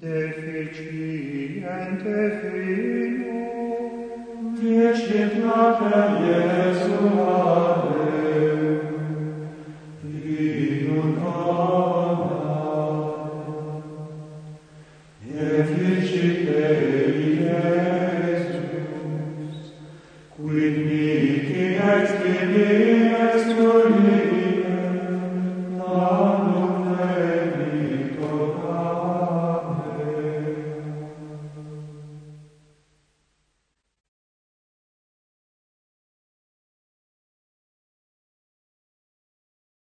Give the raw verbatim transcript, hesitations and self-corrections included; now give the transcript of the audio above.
deficiente fino, Deceptata Iesu adem, Fidum cana, efficite Iesus, quid